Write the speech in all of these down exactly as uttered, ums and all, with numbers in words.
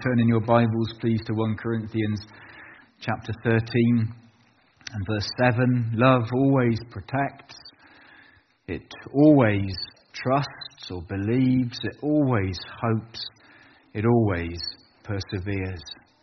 turn in your Bibles, please, to First Corinthians chapter thirteen and verse seven. Love always protects. It always trusts or believes. It always hopes. It always perseveres.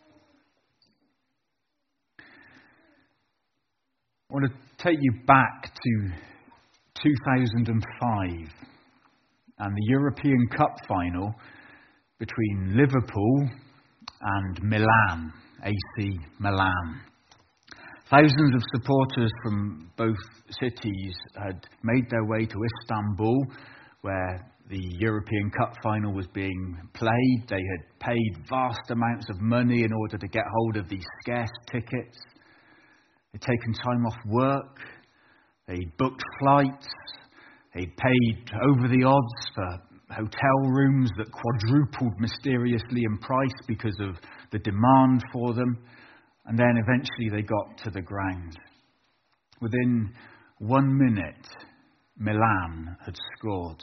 I want to take you back to two thousand five and the European Cup final between Liverpool and Milan, A C Milan. Thousands of supporters from both cities had made their way to Istanbul, where the European Cup final was being played. They had paid vast amounts of money in order to get hold of these scarce tickets. They'd taken time off work. They'd booked flights. They'd paid over the odds for hotel rooms that quadrupled mysteriously in price because of the demand for them. And then eventually they got to the ground. Within one minute, Milan had scored.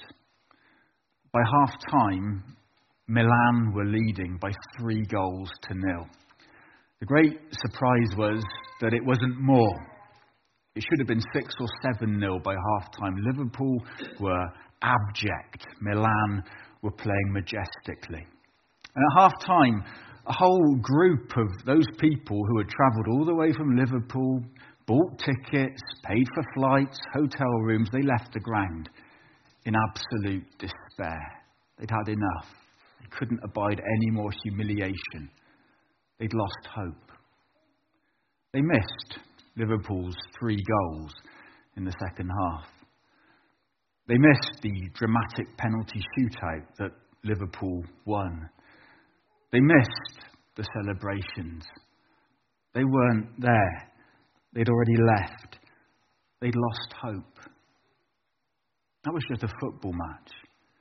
By half-time, Milan were leading by three goals to nil. The great surprise was that it wasn't more. It should have been six or seven nil by half-time. Liverpool were abject. Milan were playing majestically. And at half-time, a whole group of those people who had travelled all the way from Liverpool, bought tickets, paid for flights, hotel rooms, they left the ground in absolute despair. They'd had enough. They couldn't abide any more humiliation. They'd lost hope. They missed Liverpool's three goals in the second half. They missed the dramatic penalty shootout that Liverpool won. They missed the celebrations. They weren't there. They'd already left. They'd lost hope. That was just a football match.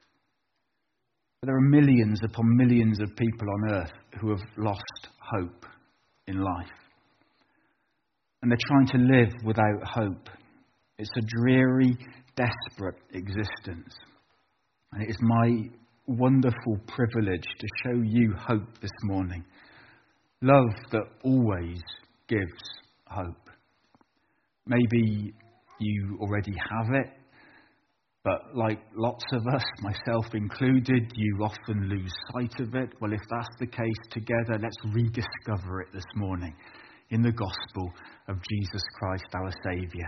But there are millions upon millions of people on earth who have lost hope in life. And they're trying to live without hope. It's a dreary, desperate existence. And it is my wonderful privilege to show you hope this morning. Love that always gives hope. Maybe you already have it, but like lots of us, myself included, you often lose sight of it. Well, if that's the case, together, let's rediscover it this morning in the gospel of Jesus Christ, our Saviour.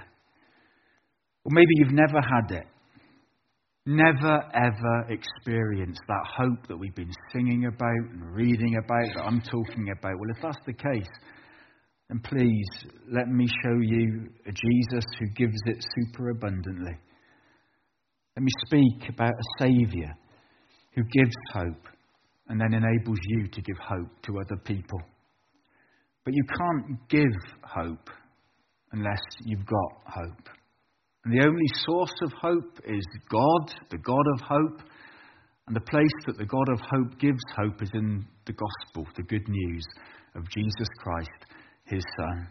Or maybe you've never had it. Never, ever experienced that hope that we've been singing about and reading about, that I'm talking about. Well, if that's the case, then please let me show you a Jesus who gives it superabundantly. Let me speak about a Saviour who gives hope and then enables you to give hope to other people. But you can't give hope unless you've got hope. And the only source of hope is God, the God of hope. And the place that the God of hope gives hope is in the gospel, the good news of Jesus Christ, his Son.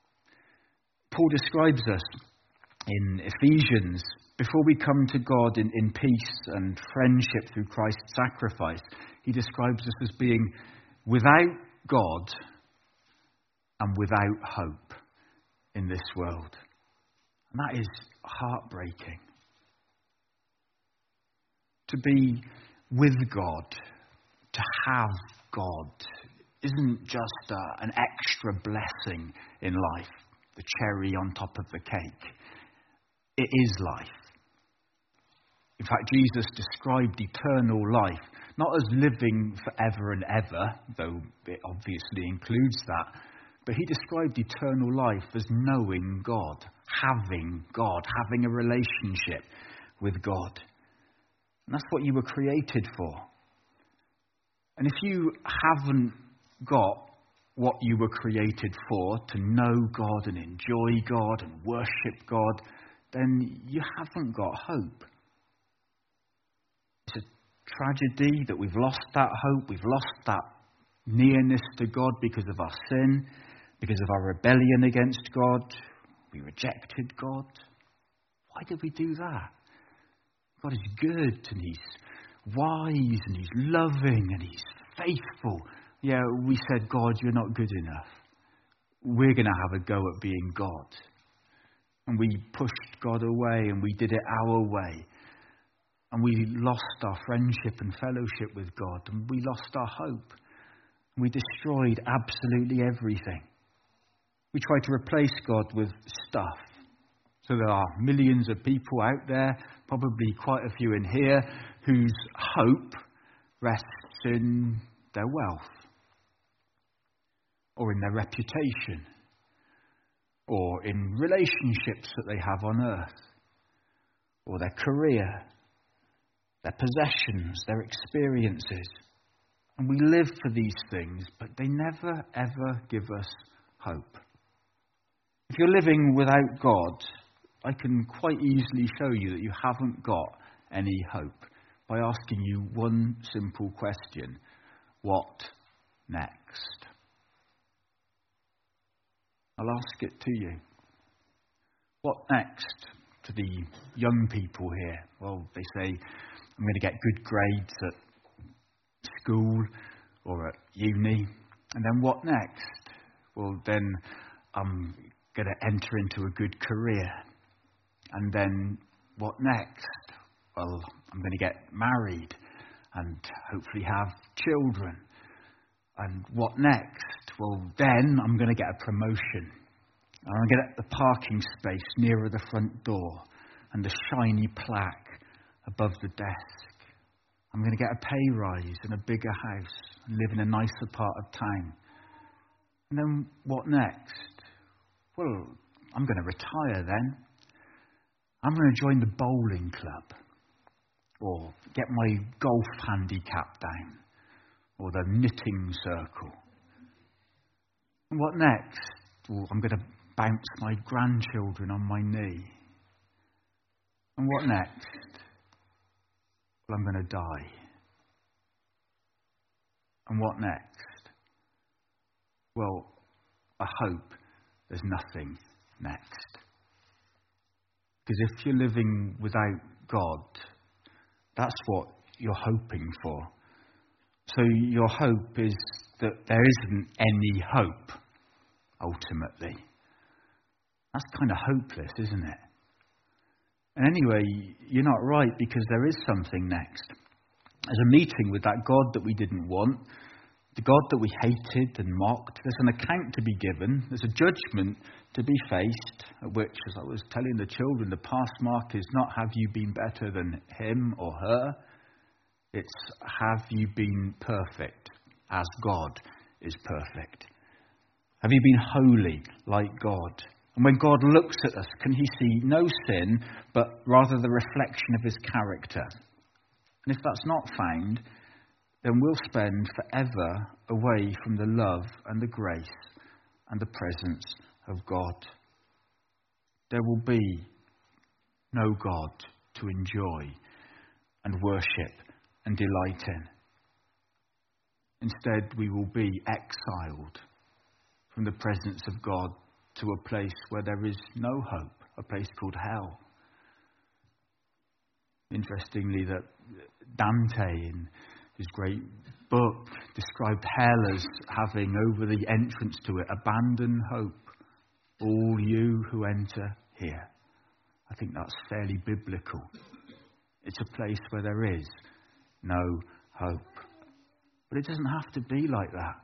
Paul describes us in Ephesians, before we come to God in, in peace and friendship through Christ's sacrifice, he describes us as being without God and without hope in this world. And that is heartbreaking. To be with God, to have God, isn't just uh, an extra blessing in life, the cherry on top of the cake. It is life. In fact, Jesus described eternal life not as living forever and ever, though it obviously includes that, but he described eternal life as knowing God, having God, having a relationship with God. And that's what you were created for. And if you haven't got what you were created for, to know God and enjoy God and worship God, then you haven't got hope. It's a tragedy that we've lost that hope, we've lost that nearness to God because of our sin, because of our rebellion against God. We rejected God. Why did we do that? God is good and he's wise and he's loving and he's faithful. Yeah, we said, God, you're not good enough. We're going to have a go at being God. And we pushed God away and we did it our way. And we lost our friendship and fellowship with God. And we lost our hope. We destroyed absolutely everything. We tried to replace God with stuff. So there are millions of people out there, probably quite a few in here, whose hope rests in their wealth, or in their reputation, or in relationships that they have on earth, or their career, their possessions, their experiences. And we live for these things, but they never, ever give us hope. If you're living without God, I can quite easily show you that you haven't got any hope by asking you one simple question: what next? I'll ask it to you. What next to the young people here? Well, they say, I'm going to get good grades at school or at uni. And then what next? Well, then I'm going to enter into a good career. And then what next? Well, I'm going to get married and hopefully have children. And what next? Well, then I'm going to get a promotion. And I'm going to get the parking space nearer the front door and the shiny plaque above the desk. I'm going to get a pay rise and a bigger house and live in a nicer part of town. And then what next? Well, I'm going to retire then. I'm going to join the bowling club, or get my golf handicap down, or the knitting circle. And what next? Well, I'm going to bounce my grandchildren on my knee. And what next? Well, I'm going to die. And what next? Well, I hope there's nothing next. Because if you're living without God, that's what you're hoping for. So your hope is that there isn't any hope, ultimately. That's kind of hopeless, isn't it? And anyway, you're not right, because there is something next. There's a meeting with that God that we didn't want, the God that we hated and mocked. There's an account to be given. There's a judgment to be faced, at which, as I was telling the children, the pass mark is not have you been better than him or her. It's have you been perfect as God is perfect. Have you been holy like God? And when God looks at us, can he see no sin, but rather the reflection of his character? And if that's not found, then we'll spend forever away from the love and the grace and the presence of God. There will be no God to enjoy and worship and delight in. Instead, we will be exiled from the presence of God to a place where there is no hope, a place called hell. Interestingly, that Dante, in his great book, described hell as having over the entrance to it, abandon hope, all you who enter here. I think that's fairly biblical. It's a place where there is no hope. But it doesn't have to be like that.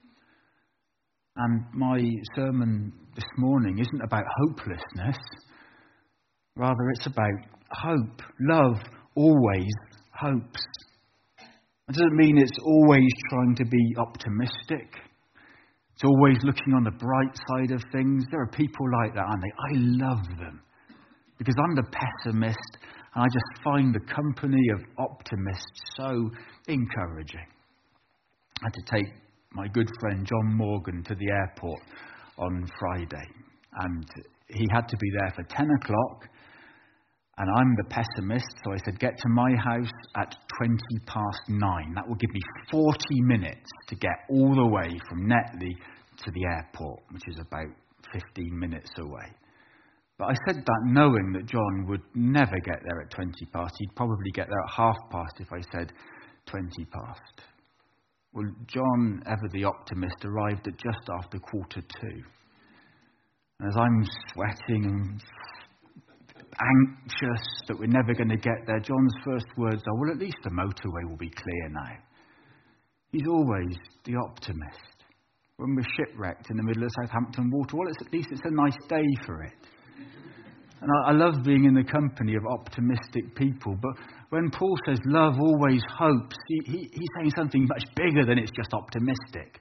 And my sermon this morning isn't about hopelessness. Rather, it's about hope. Love always hopes. It doesn't mean it's always trying to be optimistic. It's always looking on the bright side of things. There are people like that, aren't they? I love them. Because I'm the pessimist, and I just find the company of optimists so encouraging. I had to take my good friend John Morgan to the airport on Friday, and he had to be there for ten o'clock, and I'm the pessimist, so I said, get to my house at twenty past nine. That will give me forty minutes to get all the way from Netley to the airport, which is about fifteen minutes away. But I said that knowing that John would never get there at twenty past. He'd probably get there at half past if I said twenty past. Well, John, ever the optimist, arrived at just after quarter two. And as I'm sweating and anxious that we're never going to get there, John's first words are, well, at least the motorway will be clear now. He's always the optimist. When we're shipwrecked in the middle of Southampton Water, well, it's, at least it's a nice day for it. And I, I love being in the company of optimistic people, but when Paul says love always hopes, he, he, he's saying something much bigger than it's just optimistic.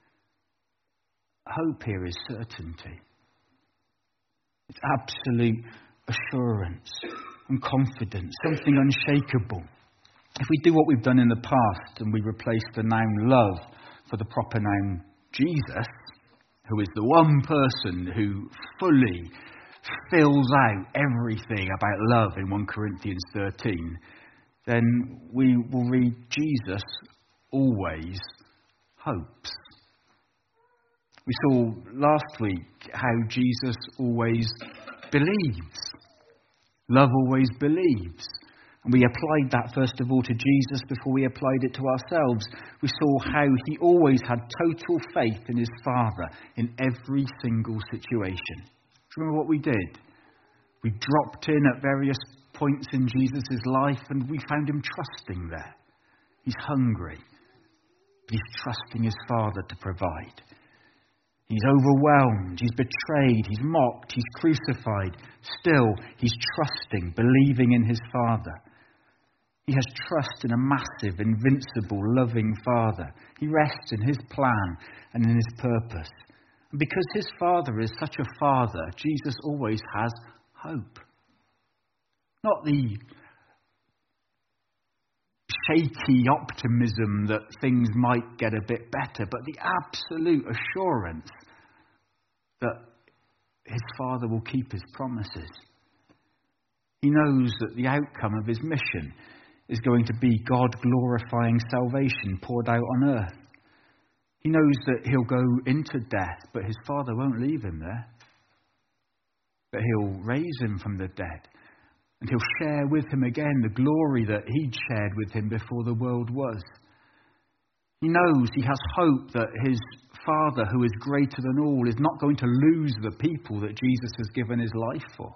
Hope here is certainty. It's absolute assurance and confidence, something unshakable. If we do what we've done in the past and we replace the noun love for the proper noun Jesus, who is the one person who fully fills out everything about love in First Corinthians thirteen, then we will read Jesus always hopes. We saw last week how Jesus always believes. Love always believes. And we applied that first of all to Jesus before we applied it to ourselves. We saw how he always had total faith in his Father in every single situation. Do you remember what we did? We dropped in at various points in Jesus' life and we found him trusting there. He's hungry, but he's trusting his Father to provide. He's overwhelmed, he's betrayed, he's mocked, he's crucified. Still, he's trusting, believing in his Father. He has trust in a massive, invincible, loving Father. He rests in his plan and in his purpose. And because his Father is such a Father, Jesus always has hope. Not the shaky optimism that things might get a bit better, but the absolute assurance that his Father will keep his promises. He knows that the outcome of his mission is going to be God-glorifying salvation poured out on earth. He knows that he'll go into death, but his Father won't leave him there. But he'll raise him from the dead. And he'll share with him again the glory that he'd shared with him before the world was. He knows, he has hope that his Father, who is greater than all, is not going to lose the people that Jesus has given his life for.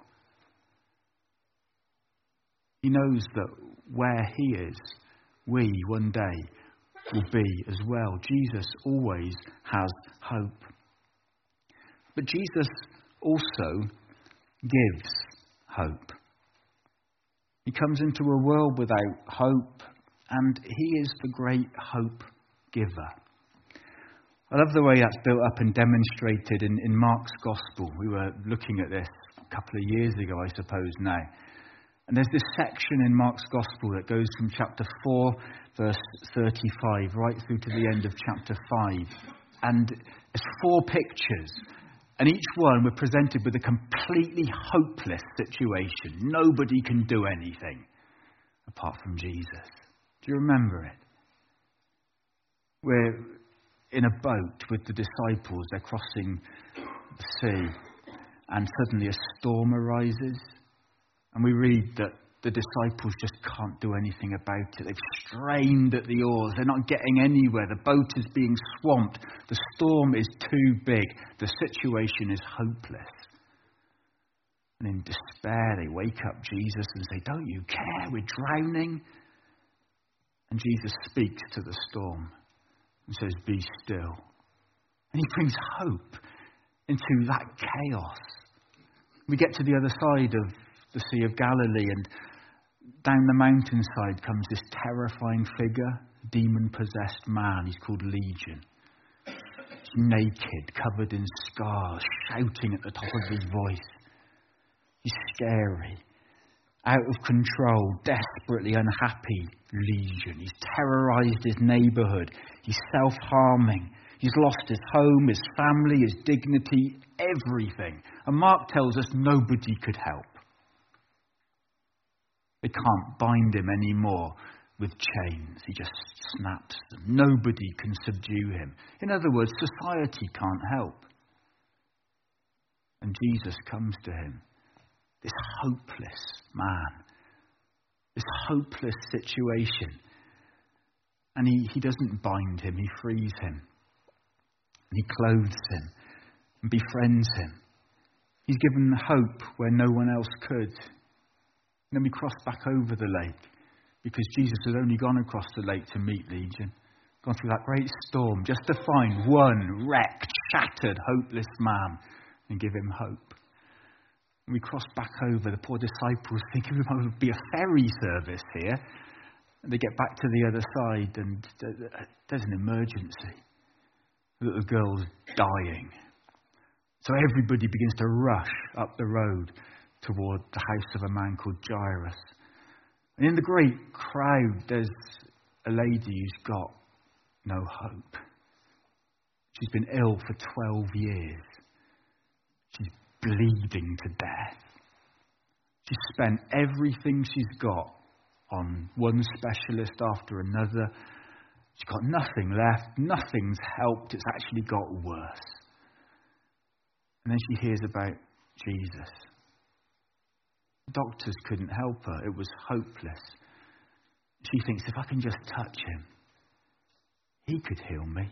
He knows that where he is, we one day will be as well. Jesus always has hope. But Jesus also gives hope. He comes into a world without hope, and he is the great hope giver. I love the way that's built up and demonstrated in, in Mark's Gospel. We were looking at this a couple of years ago, I suppose now. And there's this section in Mark's Gospel that goes from chapter four, verse thirty-five, right through to the end of chapter five. And there's four pictures. And each one we're presented with a completely hopeless situation. Nobody can do anything apart from Jesus. Do you remember it? We're in a boat with the disciples. They're crossing the sea. And suddenly a storm arises. And we read that the disciples just can't do anything about it. They've strained at the oars. They're not getting anywhere. The boat is being swamped. The storm is too big. The situation is hopeless. And in despair, they wake up Jesus and say, "Don't you care? We're drowning." And Jesus speaks to the storm and says, "Be still." And he brings hope into that chaos. We get to the other side of the Sea of Galilee, and down the mountainside comes this terrifying figure, a demon-possessed man. He's called Legion. He's naked, covered in scars, shouting at the top of his voice. He's scary, out of control, desperately unhappy Legion. He's terrorized his neighborhood. He's self-harming. He's lost his home, his family, his dignity, everything. And Mark tells us nobody could help. They can't bind him anymore with chains. He just snaps them. Nobody can subdue him. In other words, society can't help. And Jesus comes to him, this hopeless man, this hopeless situation. And he, he doesn't bind him, he frees him. And he clothes him and befriends him. He's given hope where no one else could. And then we cross back over the lake, because Jesus had only gone across the lake to meet Legion, gone through that great storm just to find one wrecked, shattered, hopeless man and give him hope. And we cross back over, the poor disciples thinking there might be a ferry service here. And they get back to the other side and there's an emergency. The little girl's dying. So everybody begins to rush up the road toward the house of a man called Jairus. And in the great crowd, there's a lady who's got no hope. She's been ill for twelve years. She's bleeding to death. She's spent everything she's got on one specialist after another. She's got nothing left. Nothing's helped. It's actually got worse. And then she hears about Jesus. The doctors couldn't help her. It was hopeless. She thinks, if I can just touch him, he could heal me.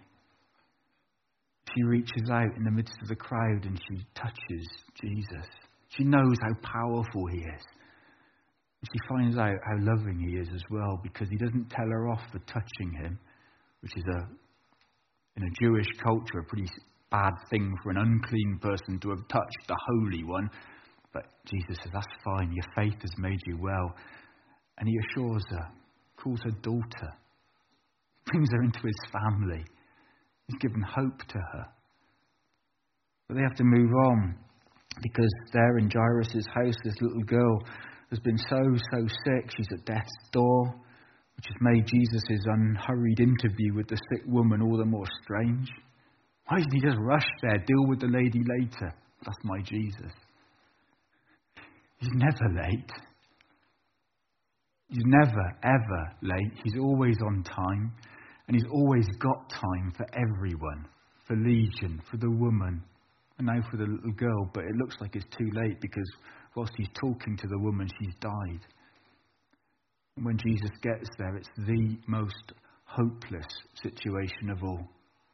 She reaches out in the midst of the crowd and she touches Jesus. She knows how powerful he is. She finds out how loving he is as well, because he doesn't tell her off for touching him, which is, a, in a Jewish culture, a pretty bad thing for an unclean person to have touched the Holy One. But Jesus says, that's fine, your faith has made you well. And he assures her, calls her daughter, brings her into his family. He's given hope to her. But they have to move on, because there in Jairus' house, this little girl has been so, so sick. She's at death's door, which has made Jesus' unhurried interview with the sick woman all the more strange. Why doesn't he just rush there, deal with the lady later? That's my Jesus. He's never late. He's never, ever late. He's always on time. And he's always got time for everyone. For Legion, for the woman, and now for the little girl. But it looks like it's too late, because whilst he's talking to the woman, she's died. And when Jesus gets there, it's the most hopeless situation of all.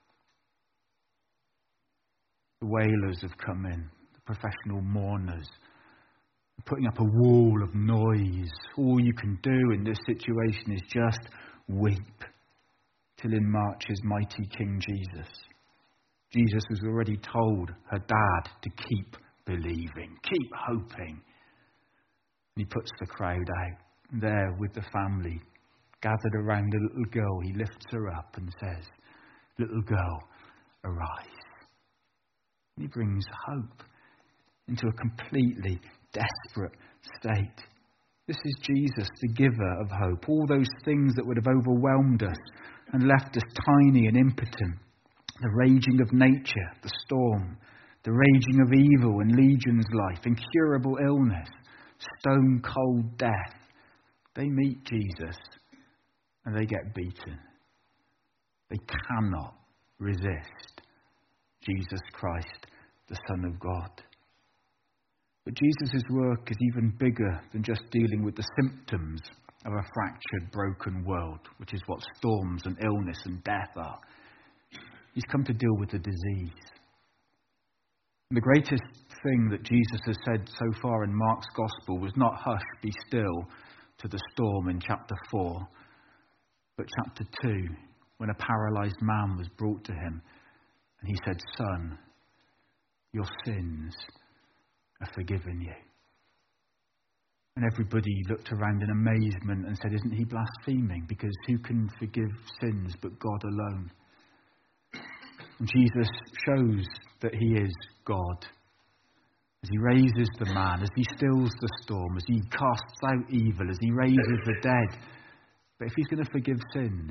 The wailers have come in, the professional mourners, putting up a wall of noise. All you can do in this situation is just weep, till in marches mighty King Jesus. Jesus has already told her dad to keep believing, keep hoping. And he puts the crowd out. There with the family, gathered around the little girl, he lifts her up and says, little girl, arise. And he brings hope into a completely desperate state. This is Jesus, the giver of hope. All those things that would have overwhelmed us and left us tiny and impotent. The raging of nature, the storm, the raging of evil in Legion's life, incurable illness, stone cold death. They meet Jesus and they get beaten. They cannot resist Jesus Christ, the Son of God. But Jesus' work is even bigger than just dealing with the symptoms of a fractured, broken world, which is what storms and illness and death are. He's come to deal with the disease. And the greatest thing that Jesus has said so far in Mark's Gospel was not hush, be still, to the storm in chapter four, but chapter two, when a paralysed man was brought to him, and he said, Son, your sins are forgiven you. And everybody looked around in amazement and said, isn't he blaspheming? Because who can forgive sins but God alone? And Jesus shows that he is God. As he raises the man, as he stills the storm, as he casts out evil, as he raises the dead. But if he's going to forgive sins,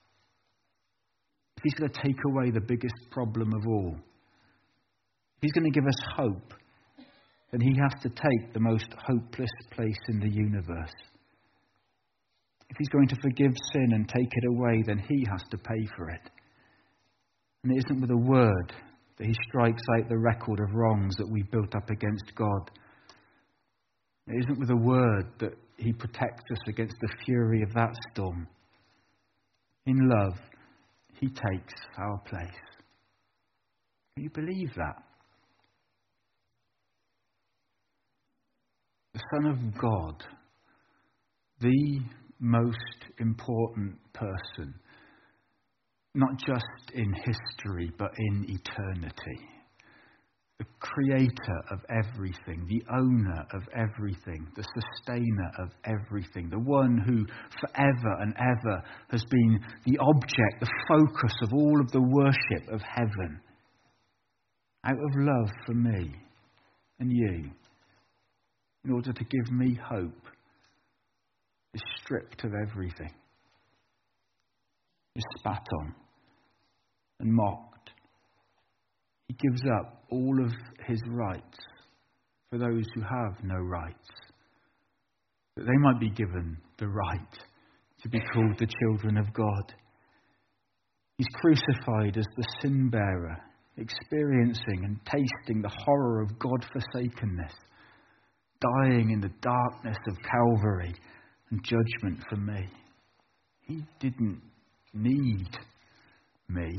if he's going to take away the biggest problem of all, if he's going to give us hope, then he has to take the most hopeless place in the universe. If he's going to forgive sin and take it away, then he has to pay for it. And it isn't with a word that he strikes out the record of wrongs that we've built up against God. It isn't with a word that he protects us against the fury of that storm. In love, he takes our place. Can you believe that? The Son of God, the most important person, not just in history, but in eternity. The creator of everything, the owner of everything, the sustainer of everything, the one who forever and ever has been the object, the focus of all of the worship of heaven. Out of love for me and you, in order to give me hope, is stripped of everything, is spat on and mocked. He gives up all of his rights for those who have no rights, that they might be given the right to be called the children of God. He's crucified as the sin bearer, experiencing and tasting the horror of God-forsakenness, dying in the darkness of Calvary and judgment for me. He didn't need me.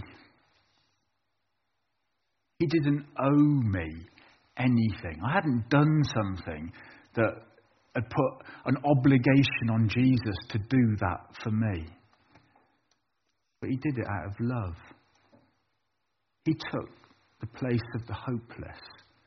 He didn't owe me anything. I hadn't done something that had put an obligation on Jesus to do that for me. But he did it out of love. He took the place of the hopeless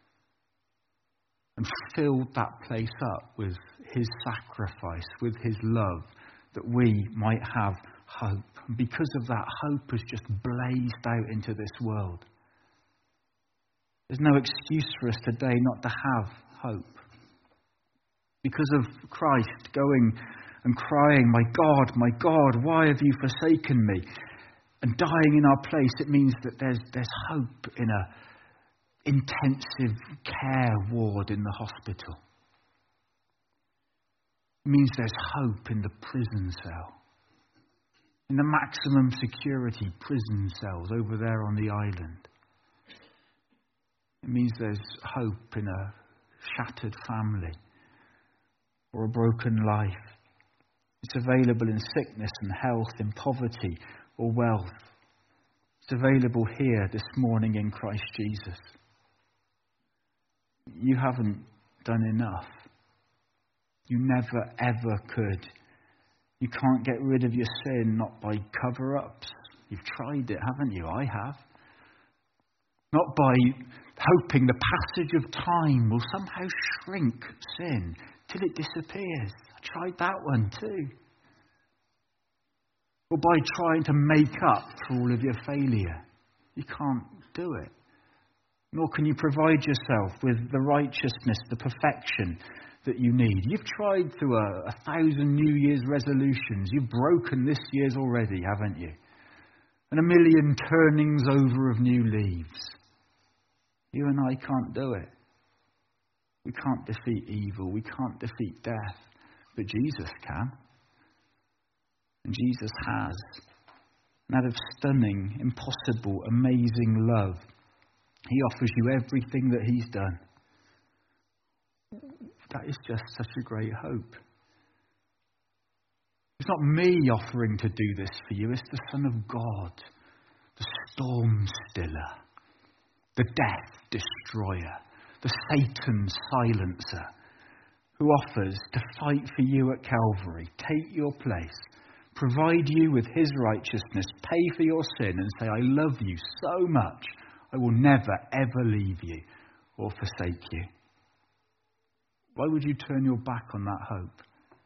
and filled that place up with his sacrifice, with his love, that we might have hope. And because of that, hope has just blazed out into this world. There's no excuse for us today not to have hope. Because of Christ going and crying, "My God, my God, why have you forsaken me?" and dying in our place, it means that there's there's hope in a intensive care ward in the hospital. It means there's hope in the prison cell, in the maximum security prison cells over there on the island. It means there's hope in a shattered family or a broken life. It's available in sickness and health, in poverty or wealth. It's available here this morning in Christ Jesus. You haven't done enough. You never ever could. You can't get rid of your sin, not by cover-ups. You've tried it, haven't you? I have. Not by hoping the passage of time will somehow shrink sin till it disappears. I tried that one too. Or by trying to make up for all of your failure. You can't do it. Nor can you provide yourself with the righteousness, the perfection that you need. You've tried through a, a thousand New Year's resolutions. You've broken this year's already, haven't you? And a million turnings over of new leaves. You and I can't do it. We can't defeat evil. We can't defeat death. But Jesus can. And Jesus has. And out of stunning, impossible, amazing love, he offers you everything that he's done. That is just such a great hope. It's not me offering to do this for you. It's the Son of God, the storm stiller, the death destroyer, the Satan silencer, who offers to fight for you at Calvary, take your place, provide you with his righteousness, pay for your sin, and say, "I love you so much, I will never ever leave you or forsake you." Why would you turn your back on that hope?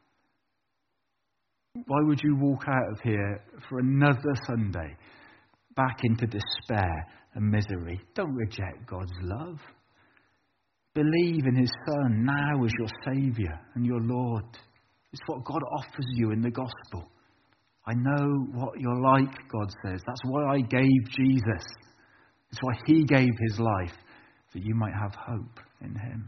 Why would you walk out of here for another Sunday back into despair and misery? Don't reject God's love. Believe in his Son now as your Saviour and your Lord. It's what God offers you in the gospel. I know what you're like, God says. That's why I gave Jesus. It's why he gave his life, that you might have hope in him.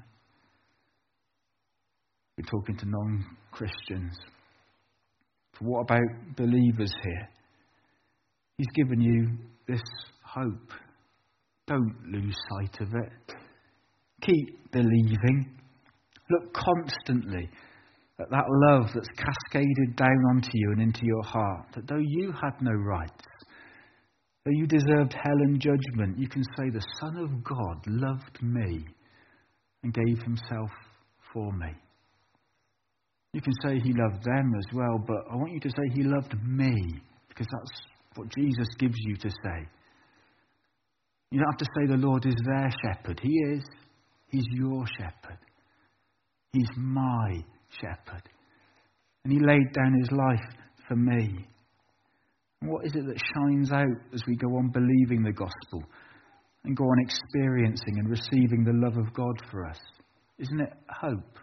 We're talking to non-Christians. But what about believers here? He's given you this hope. Don't lose sight of it. Keep believing. Look constantly That that love that's cascaded down onto you and into your heart, that though you had no rights, though you deserved hell and judgment, you can say the Son of God loved me and gave himself for me. You can say he loved them as well, but I want you to say he loved me, because that's what Jesus gives you to say. You don't have to say the Lord is their shepherd. He is. He's your shepherd. He's my shepherd. And he laid down his life for me. And what is it that shines out as we go on believing the gospel and go on experiencing and receiving the love of God for us? Isn't it hope?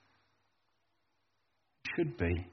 It should be.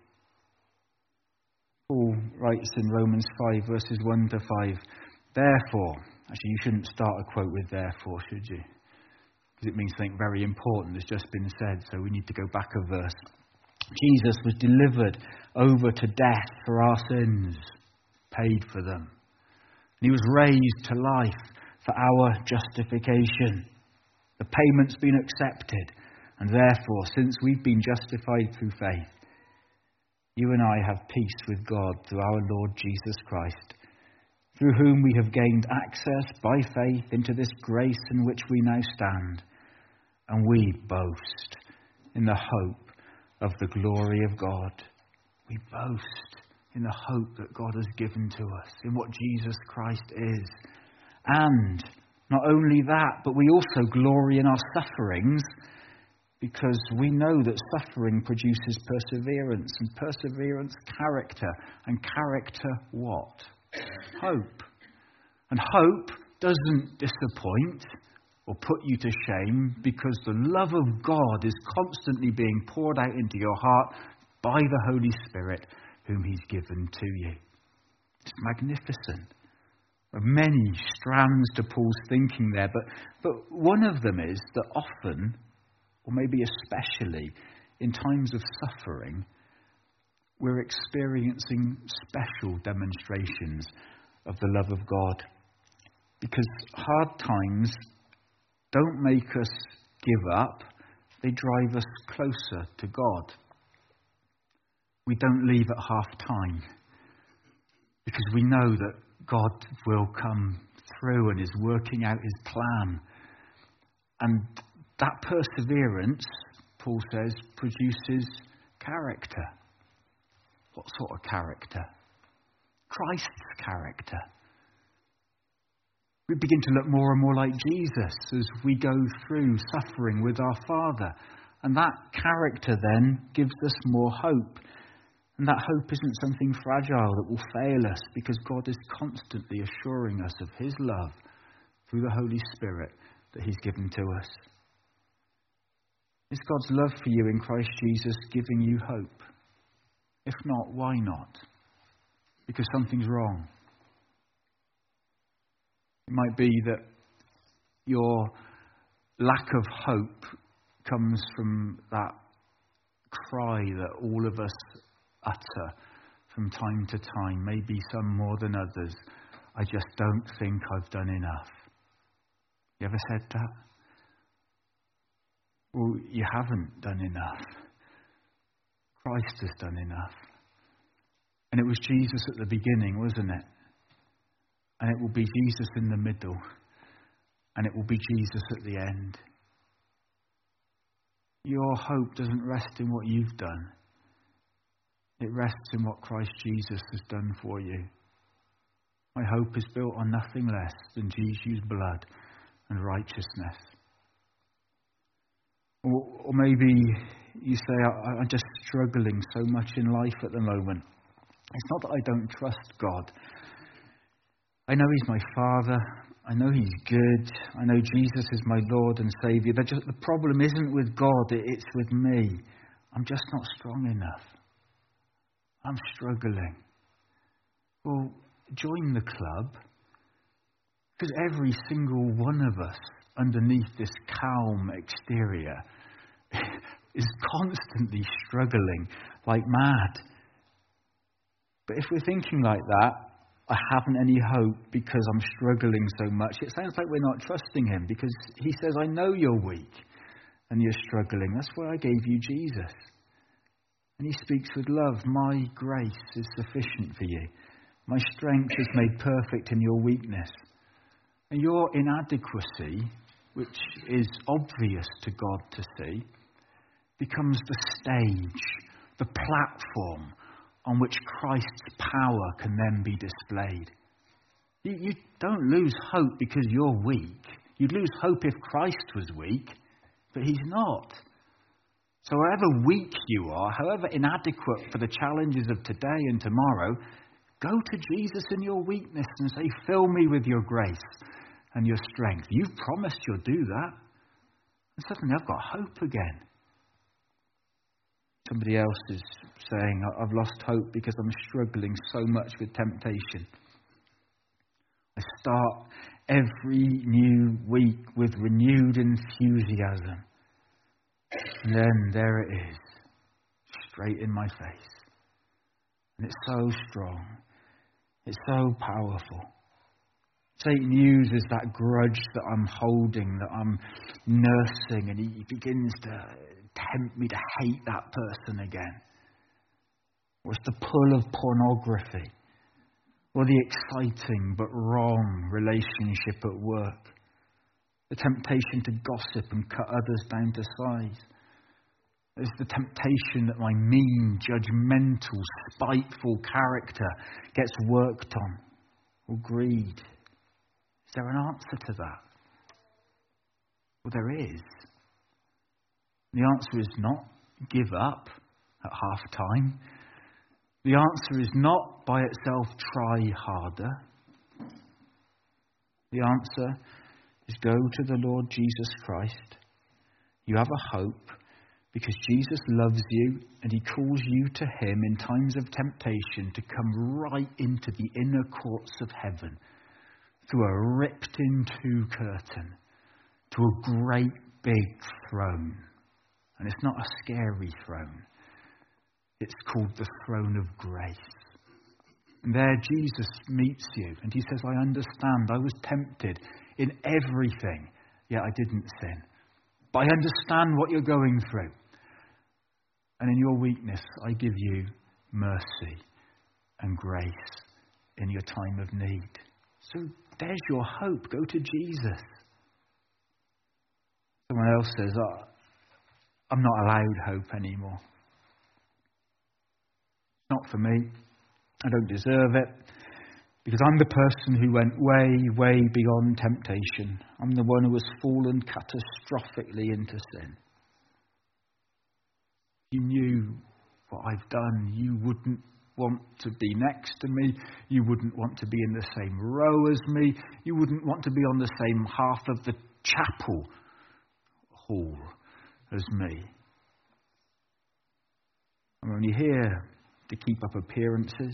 Paul writes in Romans five, verses one to five, therefore, actually you shouldn't start a quote with therefore, should you? Because it means something very important has just been said, so we need to go back a verse. Jesus was delivered over to death for our sins, paid for them. And he was raised to life for our justification. The payment's been accepted, and therefore, since we've been justified through faith, you and I have peace with God through our Lord Jesus Christ, through whom we have gained access by faith into this grace in which we now stand, and we boast in the hope of the glory of God. We boast in the hope that God has given to us, in what Jesus Christ is. And not only that, but we also glory in our sufferings, because we know that suffering produces perseverance, and perseverance, character, and character, what? Hope. And hope doesn't disappoint or put you to shame, because the love of God is constantly being poured out into your heart by the Holy Spirit, whom he's given to you. It's magnificent. There are many strands to Paul's thinking there, but, but one of them is that often, or maybe especially, in times of suffering, we're experiencing special demonstrations of the love of God. Because hard times don't make us give up, they drive us closer to God. We don't leave at half time, because we know that God will come through and is working out his plan. And that perseverance, Paul says, produces character. What sort of character? Christ's character. We begin to look more and more like Jesus as we go through suffering with our Father. And that character then gives us more hope. And that hope isn't something fragile that will fail us, because God is constantly assuring us of his love through the Holy Spirit that he's given to us. Is God's love for you in Christ Jesus giving you hope? If not, why not? Because something's wrong. It might be that your lack of hope comes from that cry that all of us utter from time to time, maybe some more than others. I just don't think I've done enough. You ever said that? Well, you haven't done enough. Christ has done enough. And it was Jesus at the beginning, wasn't it? And it will be Jesus in the middle. And it will be Jesus at the end. Your hope doesn't rest in what you've done. It rests in what Christ Jesus has done for you. My hope is built on nothing less than Jesus' blood and righteousness. Or, or maybe you say, I'm just struggling so much in life at the moment. It's not that I don't trust God. I know he's my Father. I know he's good. I know Jesus is my Lord and Saviour. Just, the problem isn't with God, it's with me. I'm just not strong enough. I'm struggling. Well, join the club. Because every single one of us, underneath this calm exterior, is constantly struggling like mad. But if we're thinking like that, I haven't any hope because I'm struggling so much, it sounds like we're not trusting him, because he says, I know you're weak and you're struggling. That's why I gave you Jesus. And he speaks with love. My grace is sufficient for you. My strength is made perfect in your weakness. And your inadequacy, which is obvious to God to see, becomes the stage, the platform on which Christ's power can then be displayed. You, you don't lose hope because you're weak. You'd lose hope if Christ was weak, but he's not. So however weak you are, however inadequate for the challenges of today and tomorrow, go to Jesus in your weakness and say, fill me with your grace and your strength. You've promised you'll do that. And suddenly I've got hope again. Somebody else is saying, I've lost hope because I'm struggling so much with temptation. I start every new week with renewed enthusiasm. And then there it is, straight in my face. And it's so strong. It's so powerful. Satan uses that grudge that I'm holding, that I'm nursing, and he begins to tempt me to hate that person again. Or it's the pull of pornography, or the exciting but wrong relationship at work. The temptation to gossip and cut others down to size. There's the temptation that my mean, judgmental, spiteful character gets worked on. Or greed. Is there an answer to that? Well, there is. The answer is not give up at half time. The answer is not by itself try harder. The answer is go to the Lord Jesus Christ. You have a hope because Jesus loves you and he calls you to him in times of temptation to come right into the inner courts of heaven through a ripped into curtain to a great big throne. And it's not a scary throne. It's called the throne of grace. And there Jesus meets you and he says, I understand, I was tempted in everything, yet I didn't sin. But I understand what you're going through. And in your weakness, I give you mercy and grace in your time of need. So there's your hope. Go to Jesus. Someone else says, oh, I'm not allowed hope anymore. Not for me. I don't deserve it. Because I'm the person who went way, way beyond temptation. I'm the one who has fallen catastrophically into sin. You knew what I've done. You wouldn't want to be next to me. You wouldn't want to be in the same row as me. You wouldn't want to be on the same half of the chapel hall as me. I'm only here to keep up appearances.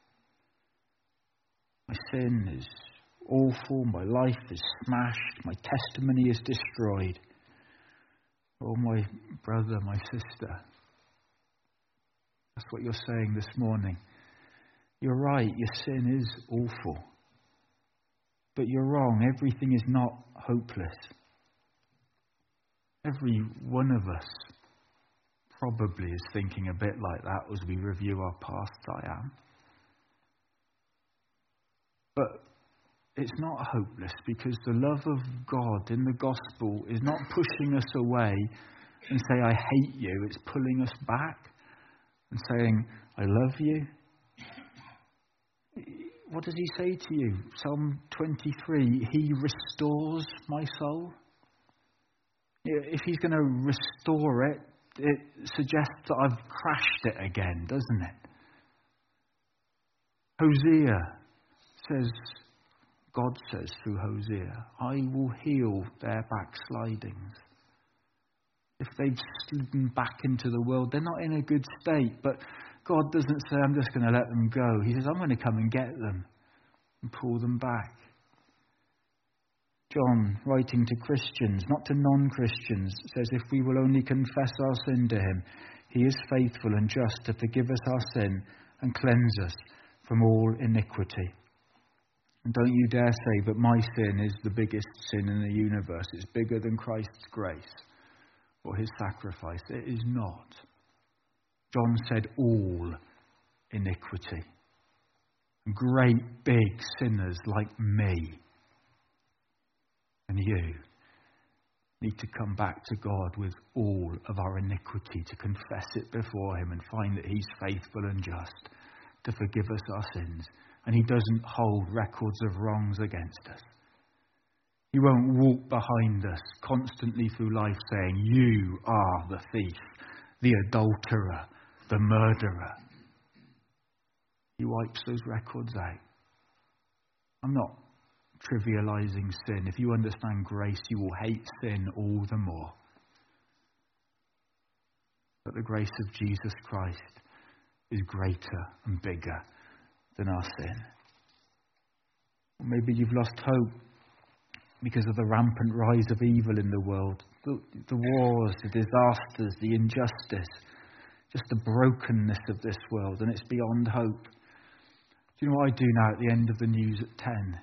My sin is awful. My life is smashed. My testimony is destroyed. Oh, my brother, my sister. That's what you're saying this morning. You're right. Your sin is awful. But you're wrong. Everything is not hopeless. Every one of us probably is thinking a bit like that as we review our past. I am. But it's not hopeless because the love of God in the gospel is not pushing us away and say, I hate you. It's pulling us back and saying, I love you. What does he say to you? Psalm twenty-three, he restores my soul. If he's going to restore it, it suggests that I've crashed it again, doesn't it? Hosea says, God says through Hosea, I will heal their backslidings. If they've slidden back into the world, they're not in a good state, but God doesn't say, I'm just going to let them go. He says, I'm going to come and get them and pull them back. John, writing to Christians, not to non-Christians, says, if we will only confess our sin to him, he is faithful and just to forgive us our sin and cleanse us from all iniquity. And don't you dare say that my sin is the biggest sin in the universe. It's bigger than Christ's grace or his sacrifice. It is not. John said all iniquity. Great big sinners like me and you need to come back to God with all of our iniquity, to confess it before him and find that he's faithful and just to forgive us our sins. And he doesn't hold records of wrongs against us. He won't walk behind us constantly through life saying, you are the thief, the adulterer, the murderer. He wipes those records out. I'm not trivializing sin. If you understand grace, you will hate sin all the more. But the grace of Jesus Christ is greater and bigger than our sin. Or maybe you've lost hope because of the rampant rise of evil in the world. The, the wars, the disasters, the injustice, just the brokenness of this world, and it's beyond hope. Do you know what I do now at the end of the news at ten?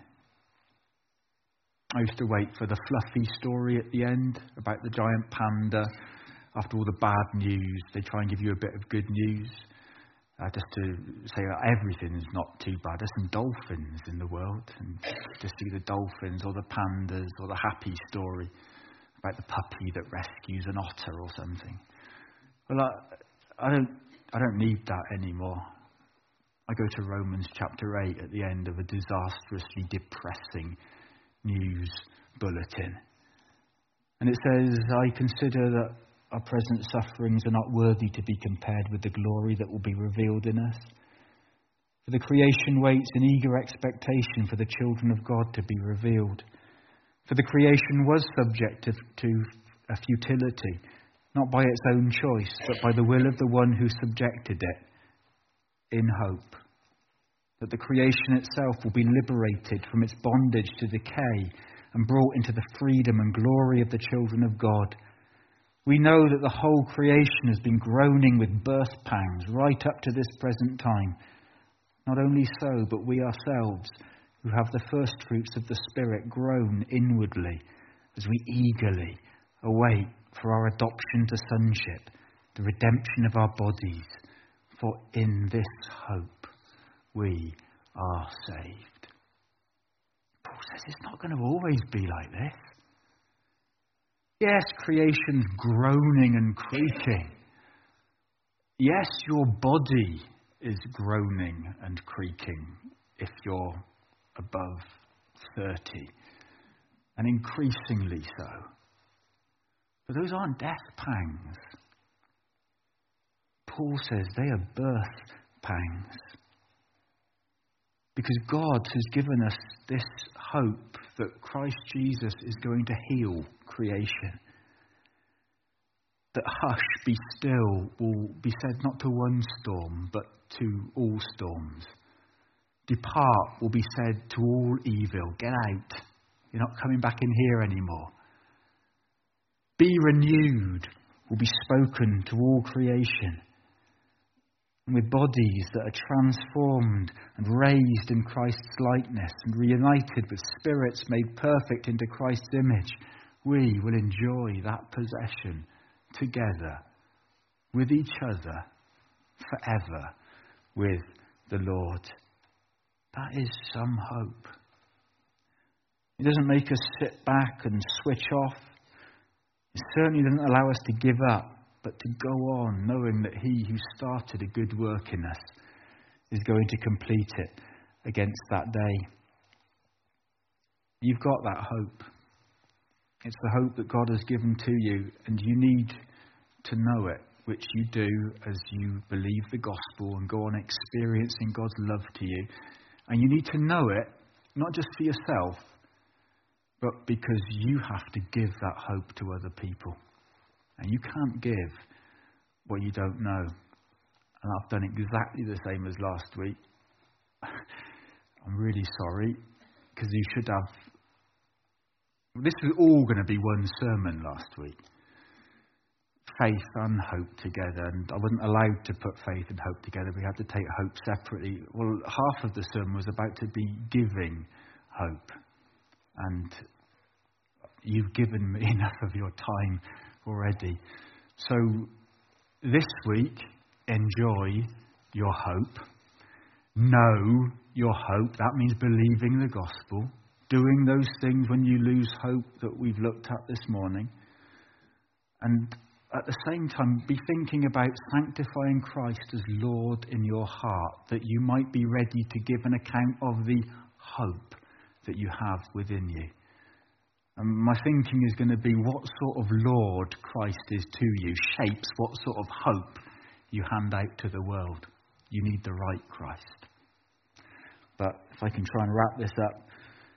I used to wait for the fluffy story at the end about the giant panda. After all the bad news, they try and give you a bit of good news. Uh, just to say that everything's not too bad. There's some dolphins in the world. And to see the dolphins or the pandas or the happy story about the puppy that rescues an otter or something. Well, I, I don't I don't need that anymore. I go to Romans chapter eight at the end of a disastrously depressing news bulletin. And it says, I consider that our present sufferings are not worthy to be compared with the glory that will be revealed in us. For the creation waits in eager expectation for the children of God to be revealed. For the creation was subject to, to a futility, not by its own choice, but by the will of the one who subjected it, in hope that the creation itself will be liberated from its bondage to decay and brought into the freedom and glory of the children of God. We know that the whole creation has been groaning with birth pangs right up to this present time. Not only so, but we ourselves, who have the first fruits of the Spirit, groan inwardly as we eagerly await for our adoption to sonship, the redemption of our bodies. For in this hope we are saved. Paul says it's not going to always be like this. Yes, creation's groaning and creaking. Yes, your body is groaning and creaking if you're above thirty, and increasingly so. But those aren't death pangs. Paul says they are birth pangs. Because God has given us this hope that Christ Jesus is going to heal creation. That hush, be still will be said not to one storm, but to all storms. Depart will be said to all evil. Get out. You're not coming back in here anymore. Be renewed will be spoken to all creation. And with bodies that are transformed and raised in Christ's likeness and reunited with spirits made perfect into Christ's image, we will enjoy that possession together with each other forever with the Lord. That is some hope. It doesn't make us sit back and switch off. It certainly doesn't allow us to give up, but to go on knowing that he who started a good work in us is going to complete it against that day. You've got that hope. It's the hope that God has given to you, and you need to know it, which you do as you believe the gospel and go on experiencing God's love to you. And you need to know it, not just for yourself, but because you have to give that hope to other people. And you can't give what you don't know. And I've done exactly the same as last week. I'm really sorry, because you should have... This was all going to be one sermon last week. Faith and hope together. And I wasn't allowed to put faith and hope together. We had to take hope separately. Well, half of the sermon was about to be giving hope. And you've given me enough of your time already. So this week, enjoy your hope, know your hope. That means believing the gospel, doing those things when you lose hope that we've looked at this morning. And at the same time, be thinking about sanctifying Christ as Lord in your heart, that you might be ready to give an account of the hope that you have within you. And my thinking is going to be what sort of Lord Christ is to you, shapes what sort of hope you hand out to the world. You need the right Christ. But if I can try and wrap this up,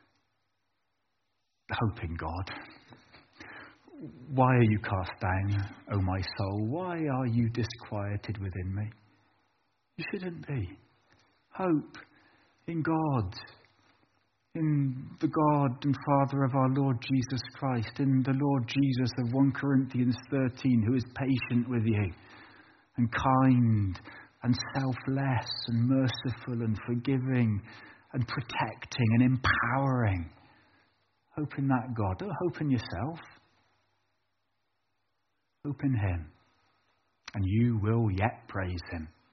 hope in God. Why are you cast down, O my soul? Why are you disquieted within me? You shouldn't be. Hope in God, in the God and Father of our Lord Jesus Christ, in the Lord Jesus of First Corinthians thirteen, who is patient with you and kind and selfless and merciful and forgiving and protecting and empowering. Hope in that God. Don't hope in yourself. Hope in him, and you will yet praise him.